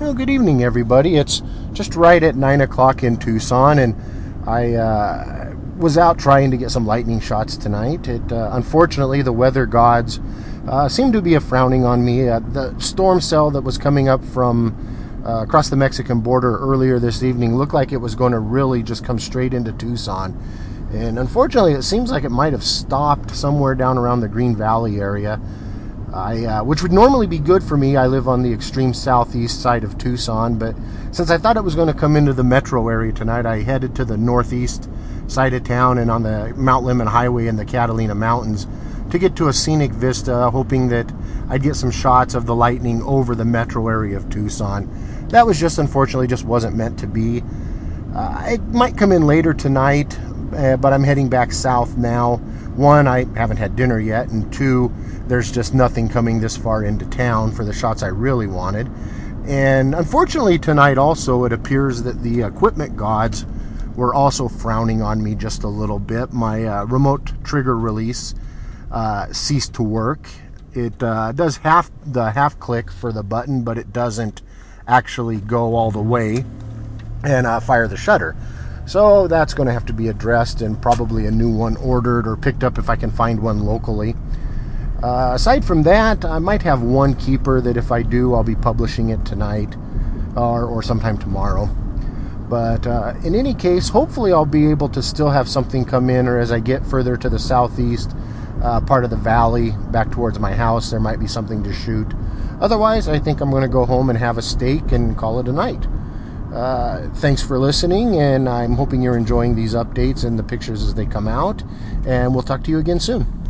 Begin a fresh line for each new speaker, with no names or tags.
Well, good evening, everybody. It's just right at 9 o'clock in Tucson, and I was out trying to get some lightning shots tonight. Unfortunately, the weather gods seem to be frowning on me. The storm cell that was coming up from across the Mexican border earlier this evening looked like it was going to really just come straight into Tucson. And unfortunately, it seems like it might have stopped somewhere down around the Green Valley area. Which would normally be good for me. I live on the extreme southeast side of Tucson, but since I thought it was going to come into the metro area tonight, I headed to the northeast side of town and on the Mount Lemmon Highway in the Catalina Mountains to get to a scenic vista, hoping that I'd get some shots of the lightning over the metro area of Tucson. That was just, unfortunately, just wasn't meant to be. It might come in later tonight, but I'm heading back south now. One, I haven't had dinner yet, and two, there's just nothing coming this far into town for the shots I really wanted. And unfortunately tonight also, it appears that the equipment gods were also frowning on me just a little bit. My remote trigger release ceased to work. It does the half click for the button, but it doesn't actually go all the way and fire the shutter. So that's going to have to be addressed and probably a new one ordered or picked up if I can find one locally. Aside from that, I might have one keeper that if I do, I'll be publishing it tonight or sometime tomorrow. But in any case, hopefully I'll be able to still have something come in, or as I get further to the southeast part of the valley back towards my house, there might be something to shoot. Otherwise, I think I'm going to go home and have a steak and call it a night. Thanks for listening, and I'm hoping you're enjoying these updates and the pictures as they come out, and we'll talk to you again soon.